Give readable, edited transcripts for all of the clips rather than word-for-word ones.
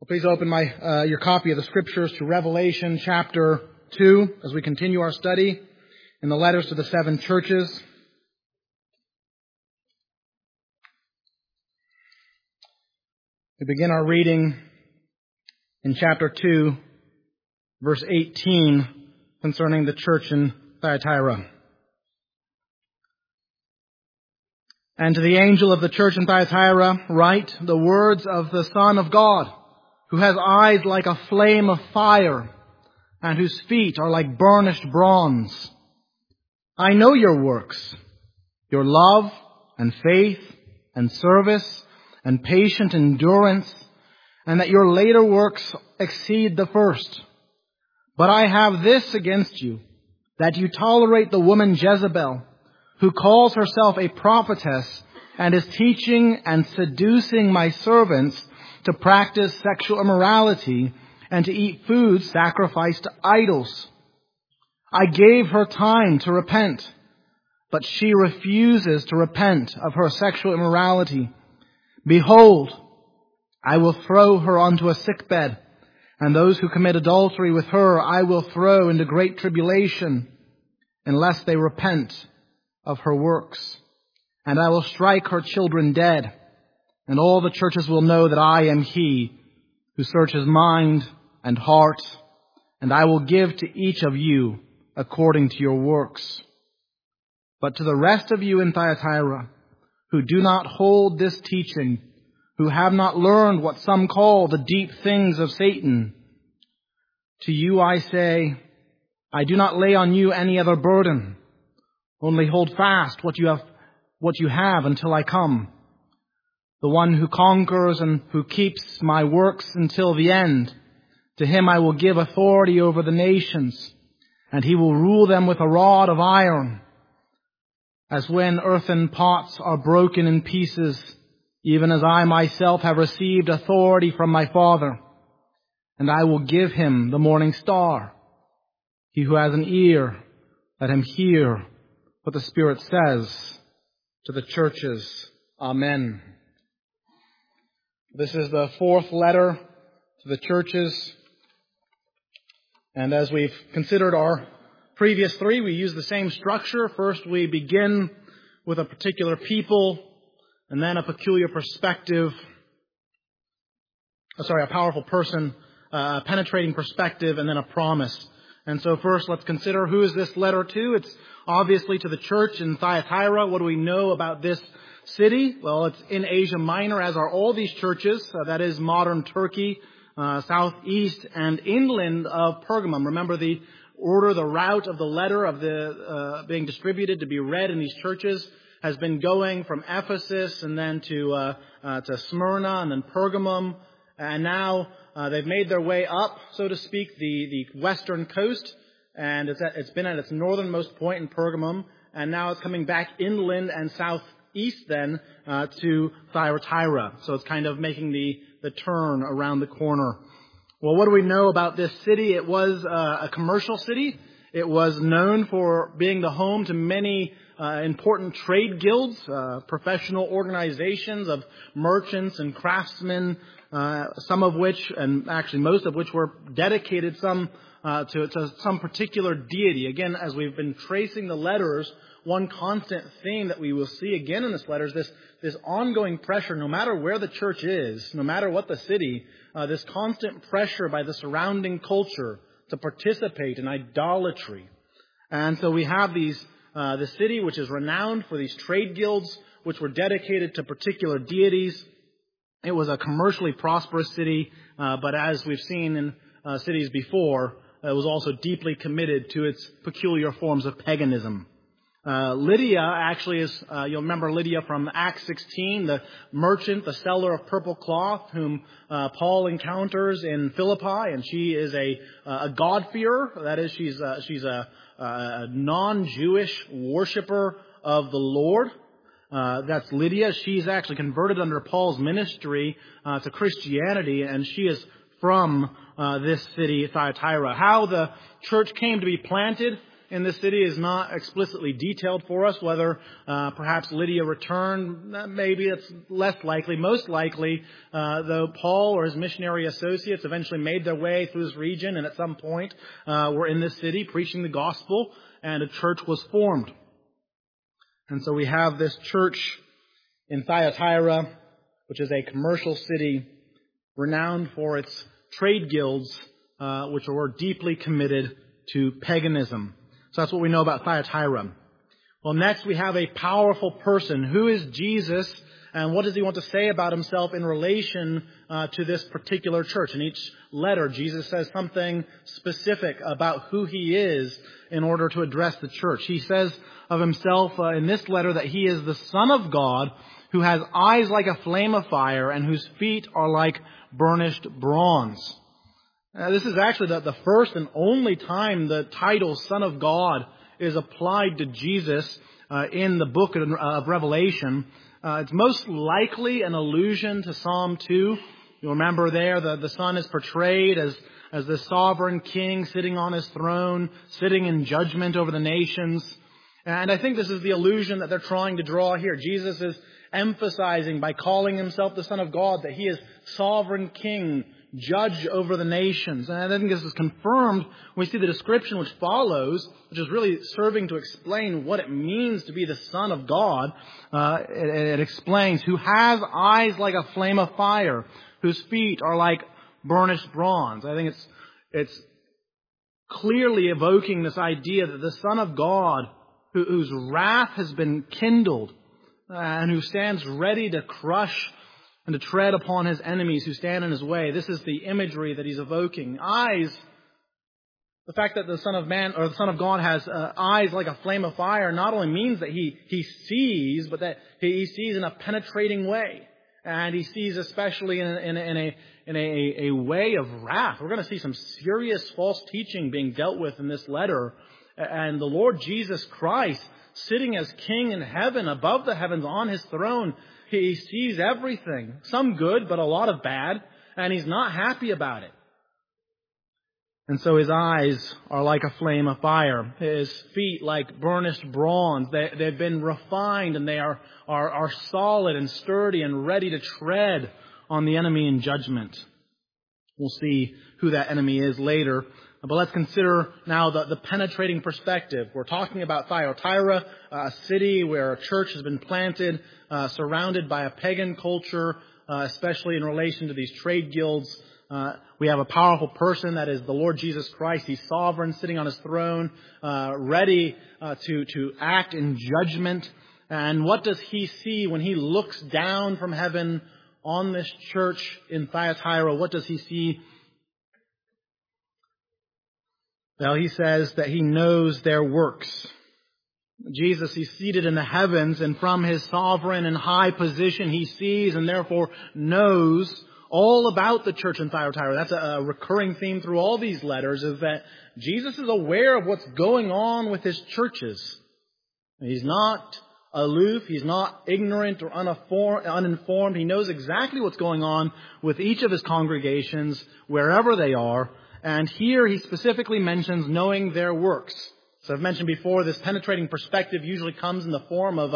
Well, please open your copy of the Scriptures to Revelation chapter 2 as we continue our study in the letters to the seven churches. We begin our reading in chapter 2, verse 18, concerning the church in Thyatira. And to the angel of the church in Thyatira write the words of the Son of God, who has eyes like a flame of fire, and whose feet are like burnished bronze. I know your works, your love and faith and service and patient endurance, and that your later works exceed the first. But I have this against you, that you tolerate the woman Jezebel, who calls herself a prophetess and is teaching and seducing my servants to practice sexual immorality and to eat food sacrificed to idols. I gave her time to repent, but she refuses to repent of her sexual immorality. Behold, I will throw her onto a sickbed, and those who commit adultery with her I will throw into great tribulation, unless they repent of her works. And I will strike her children dead, and all the churches will know that I am He who searches mind and heart, and I will give to each of you according to your works. But to the rest of you in Thyatira, who do not hold this teaching, who have not learned what some call the deep things of Satan, to you I say, I do not lay on you any other burden. Only hold fast what you have until I come. The one who conquers and who keeps my works until the end, to him I will give authority over the nations, and he will rule them with a rod of iron. As when earthen pots are broken in pieces, even as I myself have received authority from my Father, and I will give him the morning star. He who has an ear, let him hear what the Spirit says to the churches. Amen. This is the fourth letter to the churches. And as we've considered our previous three, we use the same structure. First, we begin with a particular people, and then a peculiar perspective. A powerful person, a penetrating perspective, and then a promise. And so first, let's consider who is this letter to. It's obviously to the church in Thyatira. What do we know about this city? Well, it's in Asia Minor, as are all these churches. That is modern Turkey, southeast and inland of Pergamum. Remember the order, the route of the letter of the being distributed to be read in these churches has been going from Ephesus and then to Smyrna and then Pergamum, and now they've made their way up, so to speak, the western coast, and it's been at its northernmost point in Pergamum, and now it's coming back inland and southeast then to Thyatira. So it's kind of making the turn around the corner. Well, what do we know about this city? It was a commercial city. It was known for being the home to many important trade guilds, professional organizations of merchants and craftsmen, some of which, and actually most of which, were dedicated to some particular deity. Again, as we've been tracing the letters, one constant theme that we will see again in this letter is this ongoing pressure, no matter where the church is, no matter what the city, this constant pressure by the surrounding culture to participate in idolatry. And so we have the city, which is renowned for these trade guilds, which were dedicated to particular deities. It was a commercially prosperous city, but as we've seen in cities before, it was also deeply committed to its peculiar forms of paganism. Lydia actually is, you'll remember Lydia from Acts 16, the merchant, the seller of purple cloth, whom Paul encounters in Philippi, and she is a God-fearer. That is, she's a non-Jewish worshiper of the Lord. That's Lydia. She's actually converted under Paul's ministry to Christianity, and she is from this city, Thyatira. How the church came to be planted in this city is not explicitly detailed for us. Whether perhaps Lydia returned, maybe it's less likely. Most likely, though, Paul or his missionary associates eventually made their way through this region and at some point were in this city preaching the gospel, and a church was formed. And so we have this church in Thyatira, which is a commercial city renowned for its trade guilds, which were deeply committed to paganism. So that's what we know about Thyatira. Well, next we have a powerful person. Who is Jesus, and what does he want to say about himself in relation to this particular church? In each letter, Jesus says something specific about who he is in order to address the church. He says of himself in this letter that he is the Son of God, who has eyes like a flame of fire and whose feet are like burnished bronze. This is actually the first and only time the title Son of God is applied to Jesus in the book of Revelation. It's most likely an allusion to Psalm 2. You'll remember there the Son is portrayed as the sovereign king sitting on his throne, sitting in judgment over the nations. And I think this is the allusion that they're trying to draw here. Jesus is emphasizing by calling himself the Son of God that he is sovereign king, judge over the nations. And I think this is confirmed when we see the description which follows, which is really serving to explain what it means to be the Son of God. It explains, who has eyes like a flame of fire, whose feet are like burnished bronze. I think it's clearly evoking this idea that the Son of God, whose wrath has been kindled, and who stands ready to crush and to tread upon his enemies who stand in his way. This is the imagery that he's evoking. Eyes, the fact that the Son of Man or the Son of God has eyes like a flame of fire not only means that he sees, but that he sees in a penetrating way. And he sees especially in a way of wrath. We're going to see some serious false teaching being dealt with in this letter. And the Lord Jesus Christ, sitting as King in heaven, above the heavens, on his throne, he sees everything. Some good, but a lot of bad. And he's not happy about it. And so his eyes are like a flame of fire. His feet like burnished bronze. They've been refined and they are solid and sturdy and ready to tread on the enemy in judgment. We'll see who that enemy is later. But let's consider now the penetrating perspective. We're talking about Thyatira, a city where a church has been planted, surrounded by a pagan culture, especially in relation to these trade guilds. We have a powerful person, that is the Lord Jesus Christ. He's sovereign, sitting on his throne, ready to act in judgment. And what does he see when he looks down from heaven on this church in Thyatira? What does he see? Well, he says that he knows their works. Jesus, he's seated in the heavens, and from his sovereign and high position, he sees and therefore knows all about the church in Thyatira. That's a recurring theme through all these letters, is that Jesus is aware of what's going on with his churches. He's not aloof. He's not ignorant or uninformed. He knows exactly what's going on with each of his congregations, wherever they are. And here he specifically mentions knowing their works. So I've mentioned before, this penetrating perspective usually comes in the form of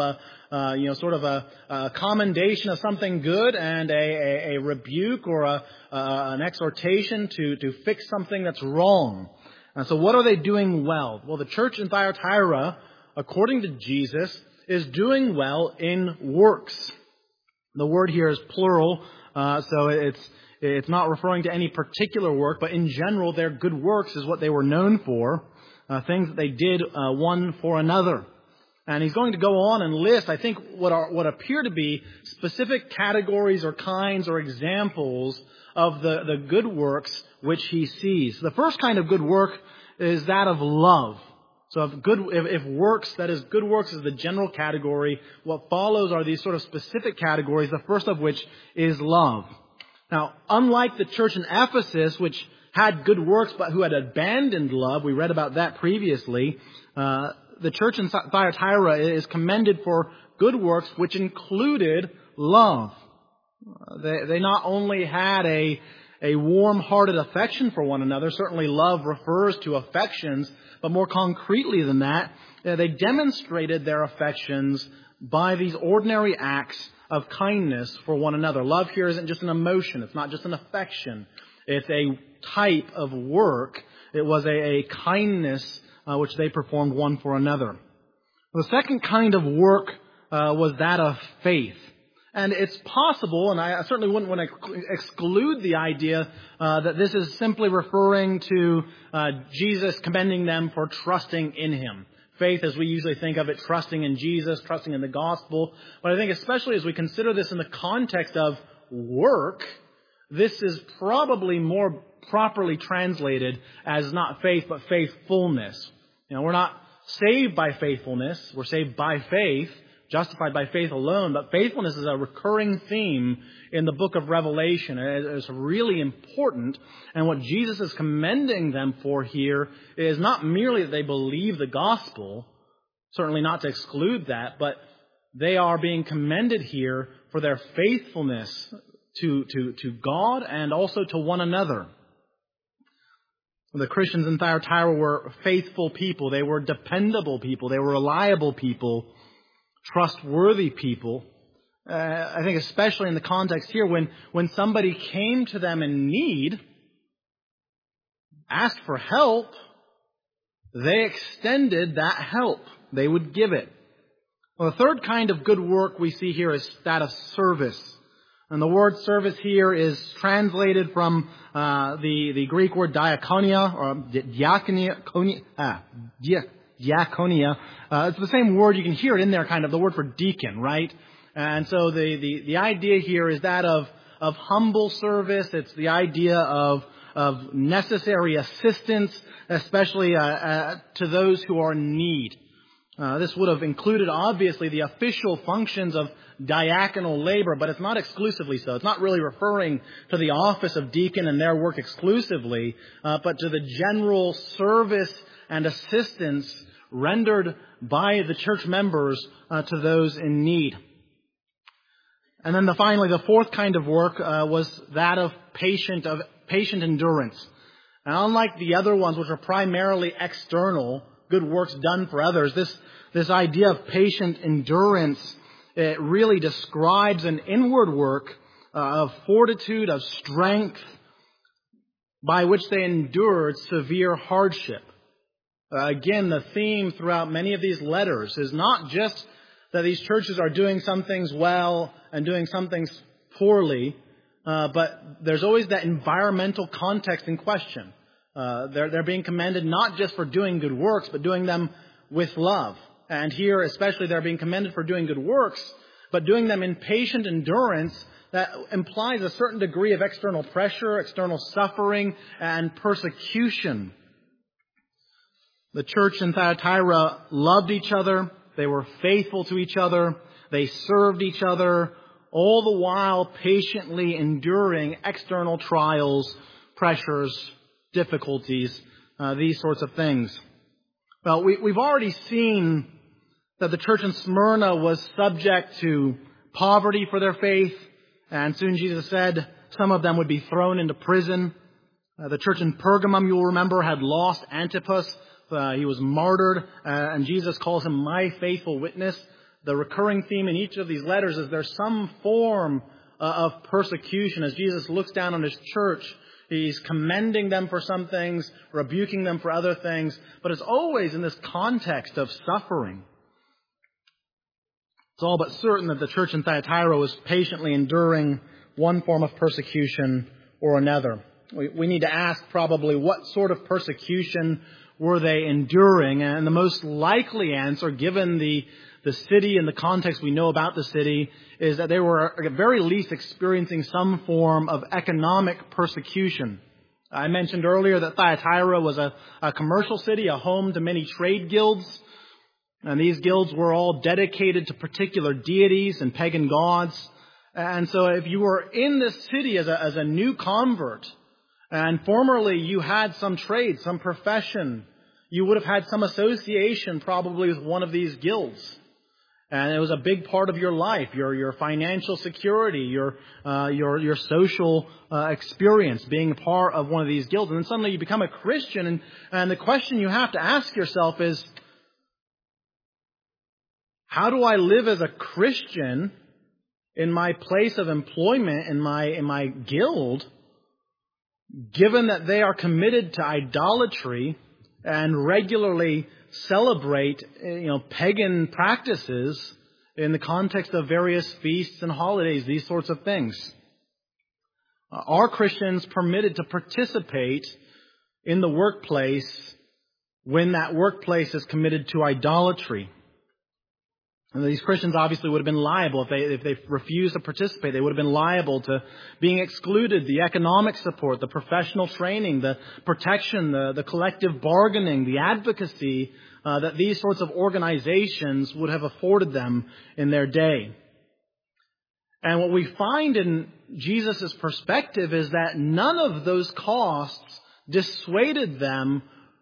a commendation of something good and a rebuke or an exhortation to fix something that's wrong. And so what are they doing well? Well, the church in Thyatira, according to Jesus, is doing well in works. The word here is plural, so it's not referring to any particular work, but in general, their good works is what they were known for, things that they did one for another. And he's going to go on and list, I think, what appear to be specific categories or kinds or examples of the good works which he sees. The first kind of good work is that of love. So if works, that is, good works is the general category, what follows are these sort of specific categories, the first of which is love. Now, unlike the church in Ephesus, which had good works but who had abandoned love, we read about that previously, the church in Thyatira is commended for good works which included love. They not only had a a warm-hearted affection for one another. Certainly love refers to affections, but more concretely than that, they demonstrated their affections by these ordinary acts of kindness for one another. Love here isn't just an emotion. It's not just an affection. It's a type of work. It was a kindness which they performed one for another. The second kind of work was that of faith. And it's possible, and I certainly wouldn't want to exclude the idea that this is simply referring to Jesus commending them for trusting in Him. Faith, as we usually think of it, trusting in Jesus, trusting in the gospel. But I think especially as we consider this in the context of work, this is probably more properly translated as not faith, but faithfulness. We're not saved by faithfulness. We're saved by faith, justified by faith alone. But faithfulness is a recurring theme in the book of Revelation. It's really important. And what Jesus is commending them for here is not merely that they believe the gospel, certainly not to exclude that, but they are being commended here for their faithfulness to God and also to one another. The Christians in Thyatira were faithful people. They were dependable people. They were reliable people, trustworthy people. I think especially in the context here, when somebody came to them in need, asked for help, they extended that help. They would give it. Well, the third kind of good work we see here is that of service. And the word service here is translated from the Greek word diakonia, or diakonia. It's the same word. You can hear it in there, kind of the word for deacon, right? And so the idea here is that of humble service. It's the idea of necessary assistance, especially to those who are in need. This would have included, obviously, the official functions of diaconal labor, but it's not exclusively so. It's not really referring to the office of deacon and their work exclusively, but to the general service and assistance rendered by the church members to those in need. And then finally, the fourth kind of work was that of patient endurance. And unlike the other ones, which are primarily external, good works done for others, this idea of patient endurance, it really describes an inward work of fortitude, of strength, by which they endured severe hardship. Again, the theme throughout many of these letters is not just that these churches are doing some things well and doing some things poorly, but there's always that environmental context in question. They're being commended not just for doing good works, but doing them with love. And here, especially, they're being commended for doing good works, but doing them in patient endurance that implies a certain degree of external pressure, external suffering, and persecution. The church in Thyatira loved each other. They were faithful to each other. They served each other, all the while patiently enduring external trials, pressures, difficulties, these sorts of things. Well, we've already seen that the church in Smyrna was subject to poverty for their faith, and soon Jesus said some of them would be thrown into prison. The church in Pergamum, you'll remember, had lost Antipas. He was martyred, and Jesus calls him my faithful witness. The recurring theme in each of these letters is there's some form of persecution. As Jesus looks down on his church, He's commending them for some things, rebuking them for other things, but it's always in this context of suffering. It's all but certain that the church in Thyatira was patiently enduring one form of persecution or another. We need to ask probably what sort of persecution were they enduring? And the most likely answer, given the city and the context we know about the city, is that they were at very least experiencing some form of economic persecution. I mentioned earlier that Thyatira was a commercial city, a home to many trade guilds. And these guilds were all dedicated to particular deities and pagan gods. And so if you were in this city as a new convert, and formerly you had some trade, some profession, you would have had some association probably with one of these guilds. And it was a big part of your life, your financial security, your social experience, being a part of one of these guilds. And then suddenly you become a Christian, and the question you have to ask yourself is, how do I live as a Christian in my place of employment, in my guild, given that they are committed to idolatry and regularly celebrate, pagan practices in the context of various feasts and holidays, these sorts of things? Are Christians permitted to participate in the workplace when that workplace is committed to idolatry? And these Christians obviously would have been liable if they refused to participate. They would have been liable to being excluded, the economic support, the professional training, the protection, the collective bargaining, the advocacy that these sorts of organizations would have afforded them in their day. And what we find in Jesus' perspective is that none of those costs dissuaded them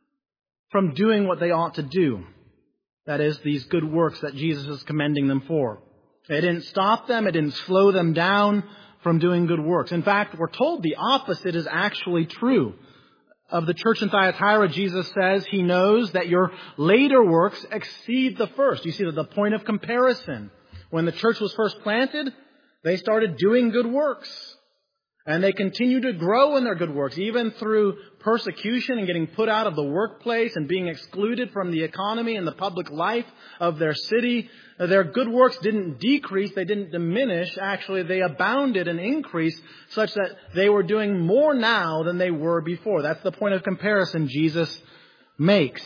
from doing what they ought to do. That is, these good works that Jesus is commending them for. It didn't stop them. It didn't slow them down from doing good works. In fact, we're told the opposite is actually true. Of the church in Thyatira, Jesus says He knows that your later works exceed the first. You see that the point of comparison. When the church was first planted, they started doing good works. And they continue to grow in their good works, even through persecution and getting put out of the workplace and being excluded from the economy and the public life of their city. Their good works didn't decrease, they didn't diminish. Actually, they abounded and increased such that they were doing more now than they were before. That's the point of comparison Jesus makes.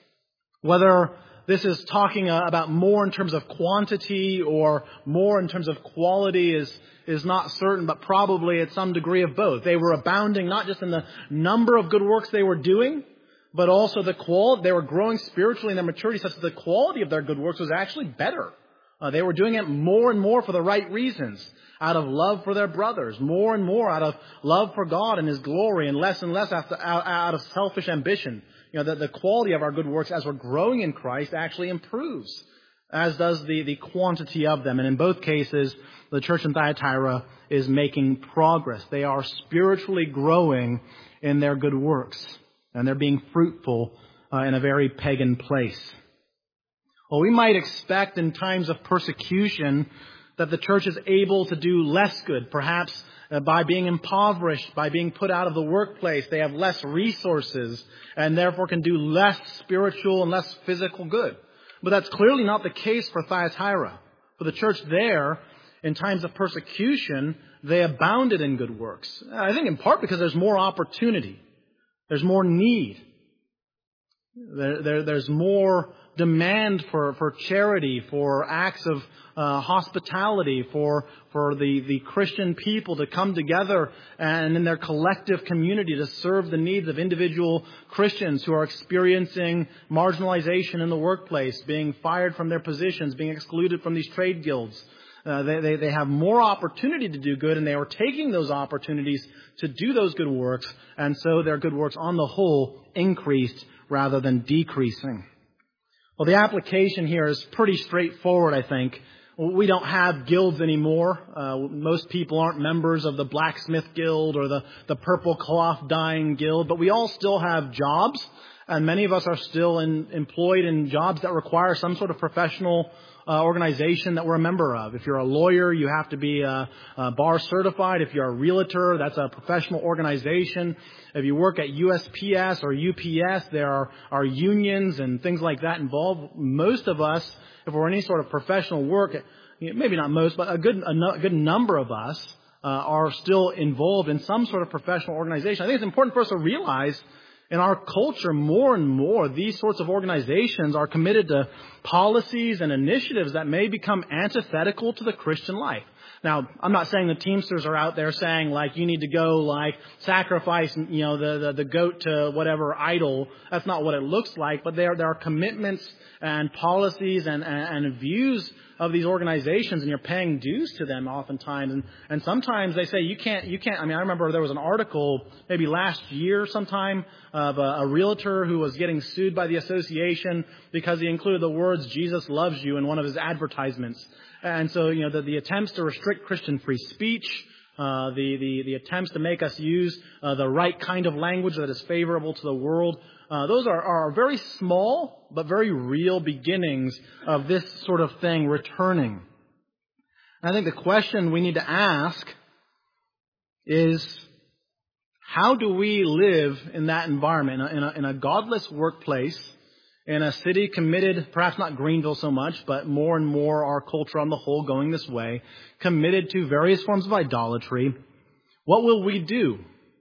Whether this is talking about more in terms of quantity or more in terms of quality is not certain, but probably at some degree of both. They were abounding not just in the number of good works they were doing, but also the quality. They were growing spiritually in their maturity such that the quality of their good works was actually better. They were doing it more and more for the right reasons, out of love for their brothers, more and more out of love for God and His glory, and less out of selfish ambition. The quality of our good works as we're growing in Christ actually improves, as does the quantity of them. And in both cases, the church in Thyatira is making progress. They are spiritually growing in their good works, and they're being fruitful in a very pagan place. Well, we might expect in times of persecution that the church is able to do less good, perhaps by being impoverished, by being put out of the workplace. They have less resources and therefore can do less spiritual and less physical good. But that's clearly not the case for Thyatira. For the church there, in times of persecution, they abounded in good works. I think in part because there's more opportunity. There's more need. There's more demand for charity, for acts of hospitality, for the Christian people to come together and in their collective community to serve the needs of individual Christians who are experiencing marginalization in the workplace, being fired from their positions, being excluded from these trade guilds. They have more opportunity to do good, and they are taking those opportunities to do those good works, and so their good works on the whole increased rather than decreasing. Well, the application here is pretty straightforward, I think. We don't have guilds anymore. Most people aren't members of the blacksmith guild or the purple cloth dyeing guild, but we all still have jobs, and many of us are still employed in jobs that require some sort of professional organization that we're a member of. If you're a lawyer, you have to be bar certified. If you're a realtor, that's a professional organization. If you work at USPS or UPS, there are unions and things like that involved. Most of us, if we're in any sort of professional work, maybe not most, but a good number of us are still involved in some sort of professional organization. I think it's important for us to realize in our culture, more and more, these sorts of organizations are committed to policies and initiatives that may become antithetical to the Christian life. Now, I'm not saying the Teamsters are out there saying, like, you need to go, like, sacrifice, the goat to whatever idol. That's not what it looks like. But there are commitments and policies and views of these organizations, and you're paying dues to them oftentimes. And sometimes they say you can't. I mean, I remember there was an article maybe last year sometime of a realtor who was getting sued by the association because he included the words "Jesus loves you" in one of his advertisements. And so, the attempts to restrict Christian free speech, the attempts to make us use the right kind of language that is favorable to the world, those are very small but very real beginnings of this sort of thing returning. And I think the question we need to ask is, how do we live in that environment, in a godless workplace, in a city committed, perhaps not Greenville so much, but more and more our culture on the whole going this way, committed to various forms of idolatry? What will we do?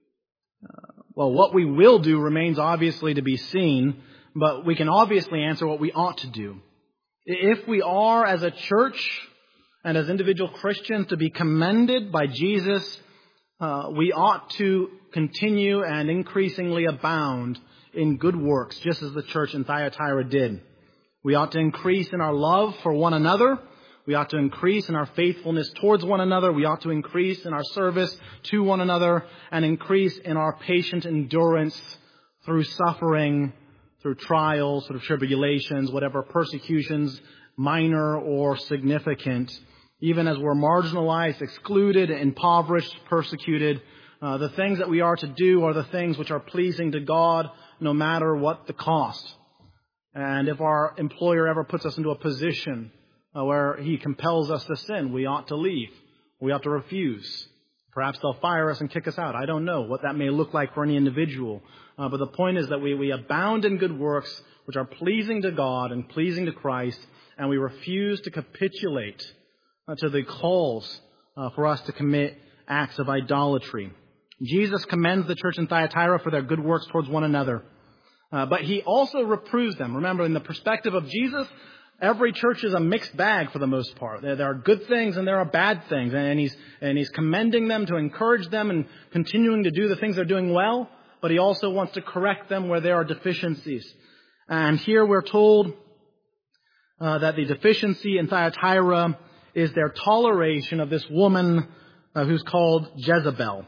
Well, what we will do remains obviously to be seen, but we can obviously answer what we ought to do. If we are, as a church and as individual Christians, to be commended by Jesus, we ought to continue and increasingly abound in good works, just as the church in Thyatira did. We ought to increase in our love for one another. We ought to increase in our faithfulness towards one another. We ought to increase in our service to one another and increase in our patient endurance through suffering, through trials, through tribulations, whatever persecutions, minor or significant. Even as we're marginalized, excluded, impoverished, persecuted, the things that we are to do are the things which are pleasing to God, no matter what the cost. And if our employer ever puts us into a position where he compels us to sin, we ought to leave. We ought to refuse. Perhaps they'll fire us and kick us out. I don't know what that may look like for any individual. But the point is that we abound in good works which are pleasing to God and pleasing to Christ, and we refuse to capitulate to the calls for us to commit acts of idolatry. Jesus commends the church in Thyatira for their good works towards one another. But he also reproves them. Remember, in the perspective of Jesus, every church is a mixed bag for the most part. There are good things and there are bad things. And he's commending them to encourage them and continuing to do the things they're doing well. But he also wants to correct them where there are deficiencies. And here we're told that the deficiency in Thyatira is their toleration of this woman who's called Jezebel.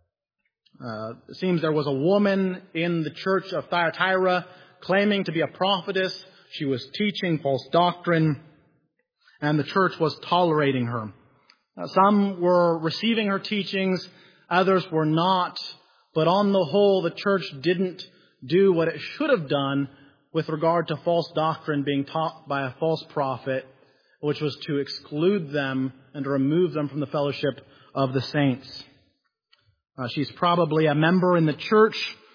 It seems there was a woman in the church of Thyatira claiming to be a prophetess. She was teaching false doctrine, and the church was tolerating her. Some were receiving her teachings, others were not. But on the whole, the church didn't do what it should have done with regard to false doctrine being taught by a false prophet, which was to exclude them and to remove them from the fellowship of the saints. She's probably a member in the church.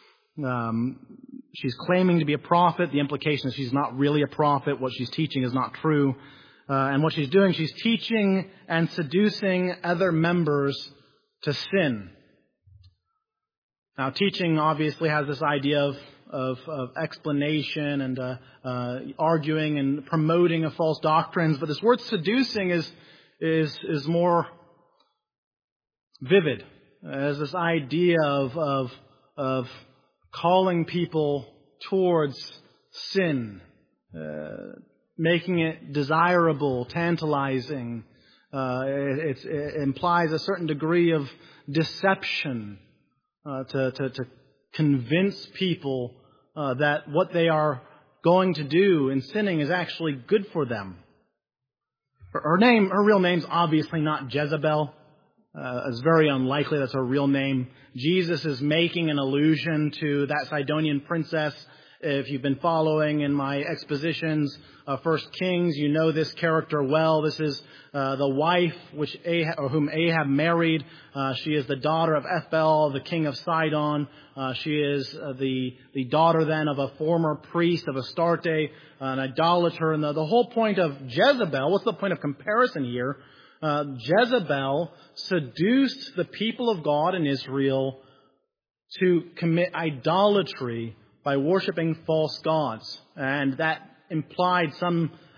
She's claiming to be a prophet. The implication is she's not really a prophet. What she's teaching is not true. And what she's doing, she's teaching and seducing other members to sin. Now, teaching obviously has this idea of explanation and arguing and promoting of false doctrines. But this word seducing is more vivid. As this idea of calling people towards sin, making it desirable, tantalizing. It implies a certain degree of deception to convince people that what they are going to do in sinning is actually good for them. Her real name's obviously not Jezebel. It's very unlikely that's her real name. Jesus is making an allusion to that Sidonian princess. If you've been following in my expositions of 1 Kings, you know this character well. This is the wife whom Ahab married. She is the daughter of Ethbaal, the king of Sidon. She is the daughter then of a former priest of Astarte, an idolater. And the whole point of Jezebel, what's the point of comparison here? Jezebel seduced the people of God in Israel to commit idolatry by worshiping false gods. And that implied some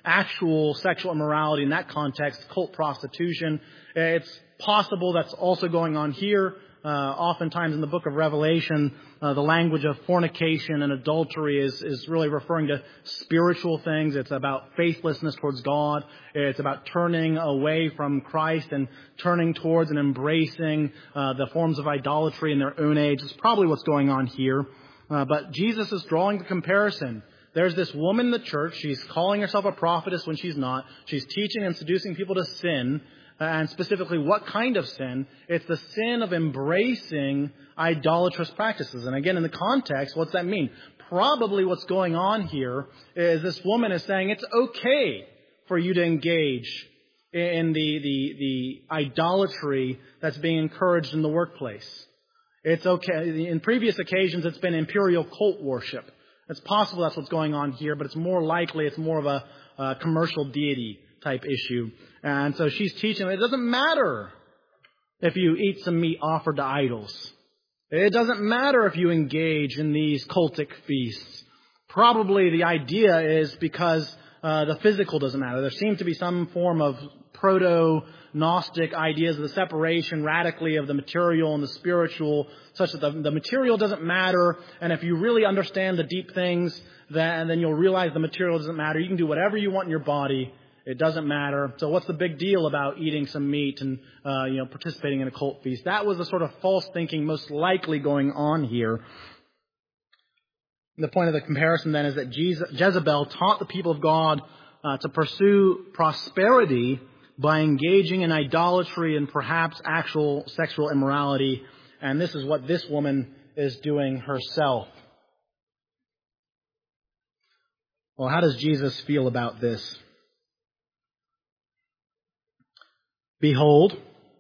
actual sexual immorality in that context, cult prostitution. It's possible that's also going on here. Oftentimes in the book of Revelation, the language of fornication and adultery is really referring to spiritual things. It's about faithlessness towards God. It's about turning away from Christ and turning towards and embracing the forms of idolatry in their own age. It's probably what's going on here. But Jesus is drawing the comparison. There's this woman in the church. She's calling herself a prophetess when she's not. She's teaching and seducing people to sin. And specifically, what kind of sin? It's the sin of embracing idolatrous practices. And again, in the context, what's that mean? Probably what's going on here is this woman is saying it's okay for you to engage in the idolatry that's being encouraged in the workplace. It's okay. In previous occasions, it's been imperial cult worship. It's possible that's what's going on here, but it's more likely it's more of a commercial deity type issue. And so she's teaching, it doesn't matter if you eat some meat offered to idols. It doesn't matter if you engage in these cultic feasts. Probably the idea is because the physical doesn't matter. There seems to be some form of proto-Gnostic ideas of the separation radically of the material and the spiritual, such that the material doesn't matter. And if you really understand the deep things, then you'll realize the material doesn't matter. You can do whatever you want in your body. It doesn't matter. So what's the big deal about eating some meat and participating in a cult feast? That was the sort of false thinking most likely going on here. The point of the comparison then is that Jezebel taught the people of God to pursue prosperity by engaging in idolatry and perhaps actual sexual immorality. And this is what this woman is doing herself. Well, how does Jesus feel about this? Behold,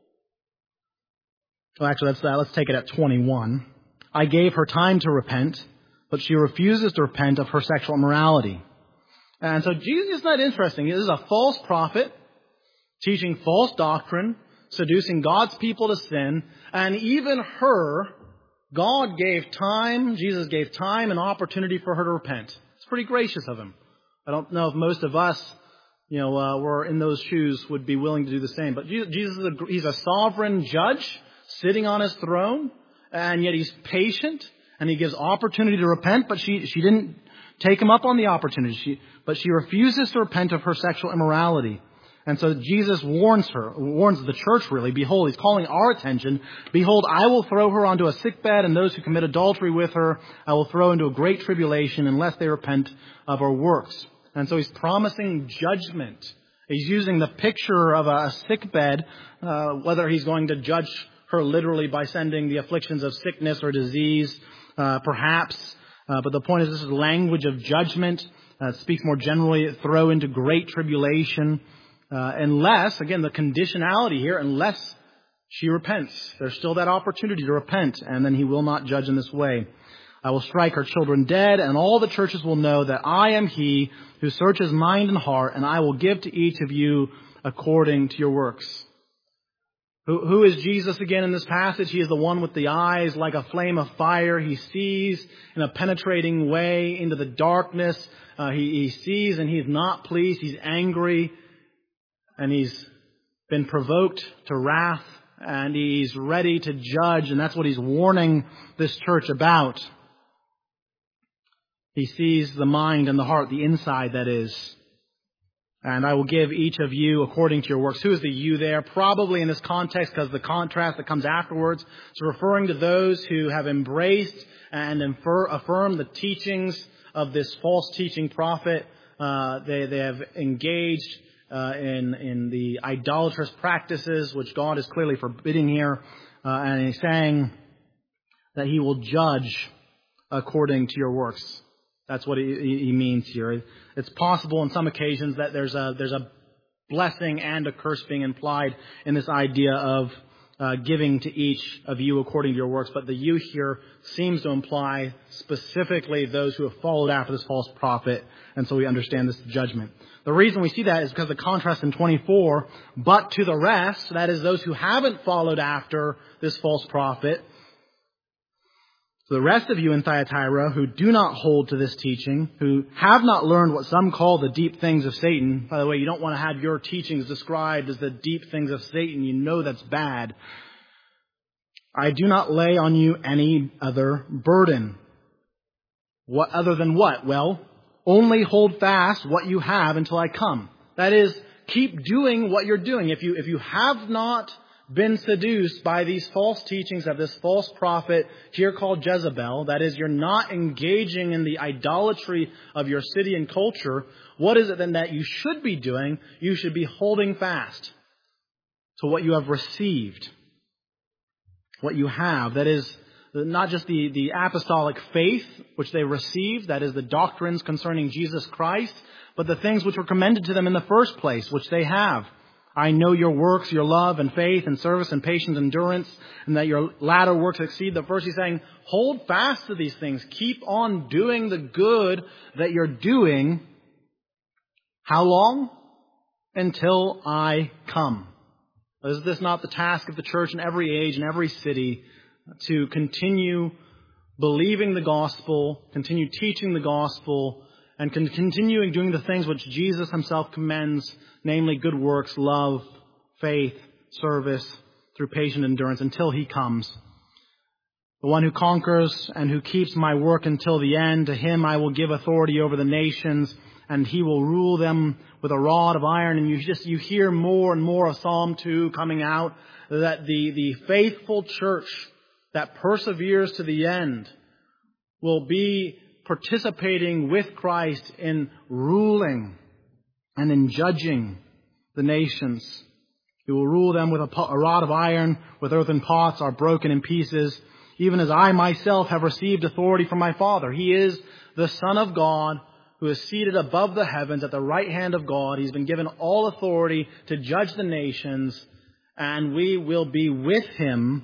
well, actually, let's take it at 21. I gave her time to repent, but she refuses to repent of her sexual immorality. And so Jesus is not interesting. This is a false prophet teaching false doctrine, seducing God's people to sin, and even her, God gave time, Jesus gave time and opportunity for her to repent. It's pretty gracious of him. I don't know if most of us were in those shoes would be willing to do the same. But Jesus he's a sovereign judge sitting on his throne, and yet he's patient, and he gives opportunity to repent, but she didn't take him up on the opportunity. But she refuses to repent of her sexual immorality. And so Jesus warns the church really, behold, he's calling our attention, behold, I will throw her onto a sickbed, and those who commit adultery with her I will throw into a great tribulation unless they repent of her works. And so he's promising judgment. He's using the picture of a sickbed, whether he's going to judge her literally by sending the afflictions of sickness or disease, perhaps. But the point is this is language of judgment. Speaks more generally, throw into great tribulation. Unless, again, the conditionality here, unless she repents. There's still that opportunity to repent, and then he will not judge in this way. I will strike her children dead, and all the churches will know that I am he who searches mind and heart, and I will give to each of you according to your works. Who is Jesus again in this passage? He is the one with the eyes like a flame of fire. He sees in a penetrating way into the darkness. He sees and he's not pleased. He's angry, and he's been provoked to wrath, and he's ready to judge, and that's what he's warning this church about. He sees the mind and the heart, the inside that is. And I will give each of you according to your works. Who is the you there? Probably in this context, because the contrast that comes afterwards is referring to those who have embraced and affirmed the teachings of this false teaching prophet. They have engaged in the idolatrous practices, which God is clearly forbidding here. And he's saying that he will judge according to your works. That's what he means here. It's possible in some occasions that there's a blessing and a curse being implied in this idea of giving to each of you according to your works. But the you here seems to imply specifically those who have followed after this false prophet. And so we understand this judgment. The reason we see that is because the contrast in 24, but to the rest, that is those who haven't followed after this false prophet. So the rest of you in Thyatira who do not hold to this teaching, who have not learned what some call the deep things of Satan — by the way, you don't want to have your teachings described as the deep things of Satan. You know that's bad. I do not lay on you any other burden. What other than what? Well, only hold fast what you have until I come. That is, keep doing what you're doing. If you have not been seduced by these false teachings of this false prophet here called Jezebel, that is, you're not engaging in the idolatry of your city and culture, what is it then that you should be doing? You should be holding fast to what you have received, what you have. That is, not just the apostolic faith which they received, that is the doctrines concerning Jesus Christ, but the things which were commended to them in the first place, which they have. I know your works, your love and faith and service and patience, endurance, and that your latter works exceed the first. He's saying, hold fast to these things. Keep on doing the good that you're doing. How long? Until I come. Is this not the task of the church in every age, in every city, to continue believing the gospel, continue teaching the gospel, and continuing doing the things which Jesus himself commends, namely good works, love, faith, service, through patient endurance, until he comes. The one who conquers and who keeps my work until the end, to him I will give authority over the nations, and he will rule them with a rod of iron. And you hear more and more of Psalm 2 coming out, that the faithful church that perseveres to the end will be participating with Christ in ruling and in judging the nations. He will rule them with a rod of iron, with earthen pots are broken in pieces, even as I myself have received authority from my Father. He is the Son of God, who is seated above the heavens at the right hand of God. He's been given all authority to judge the nations, and we will be with him,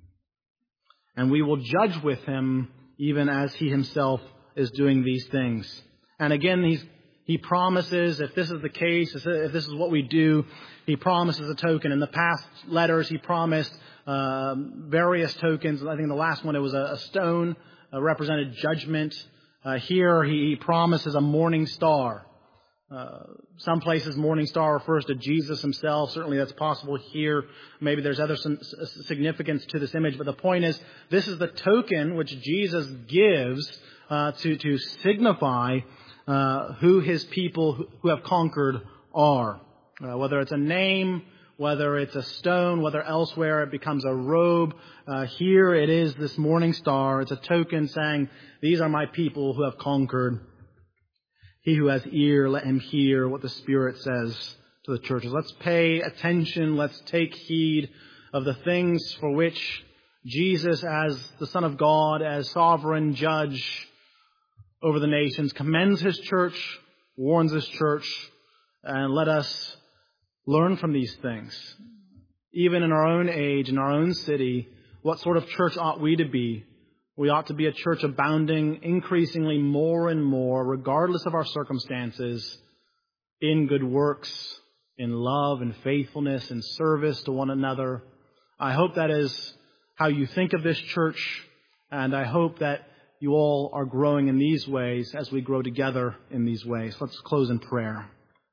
and we will judge with him, even as he himself is doing these things. And again, he promises, if this is the case, if this is what we do, he promises a token. In the past letters, he promised various tokens. I think in the last one it was a stone, represented judgment. Here he promises a morning star. Some places morning star refers to Jesus himself. Certainly that's possible here. Maybe there's other significance to this image. But the point is, this is the token which Jesus gives to signify who his people who have conquered are. Whether it's a name, whether it's a stone, whether elsewhere it becomes a robe. Here it is this morning star. It's a token saying, these are my people who have conquered. He who has ear, let him hear what the Spirit says to the churches. Let's pay attention. Let's take heed of the things for which Jesus, as the Son of God, as sovereign judge over the nations, commends his church, warns his church, and let us learn from these things. Even in our own age, in our own city, what sort of church ought we to be? We ought to be a church abounding increasingly more and more, regardless of our circumstances, in good works, in love and faithfulness and service to one another. I hope that is how you think of this church, and I hope that you all are growing in these ways as we grow together in these ways. Let's close in prayer.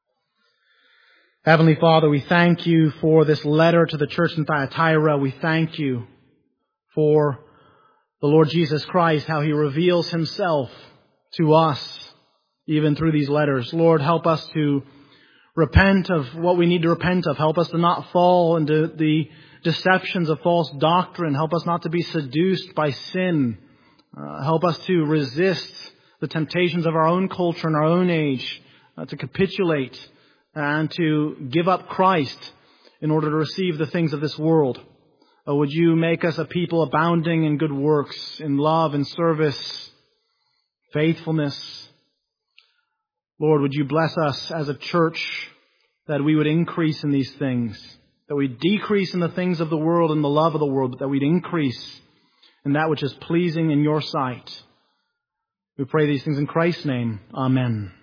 Heavenly Father, we thank you for this letter to the church in Thyatira. We thank you for the Lord Jesus Christ, how he reveals himself to us, even through these letters. Lord, help us to repent of what we need to repent of. Help us to not fall into the deceptions of false doctrine. Help us not to be seduced by sin. Help us to resist the temptations of our own culture and our own age, to capitulate and to give up Christ in order to receive the things of this world. Would you make us a people abounding in good works, in love and service, faithfulness. Lord, would you bless us as a church that we would increase in these things, that we decrease in the things of the world and the love of the world, but that we'd increase in that which is pleasing in your sight. We pray these things in Christ's name. Amen.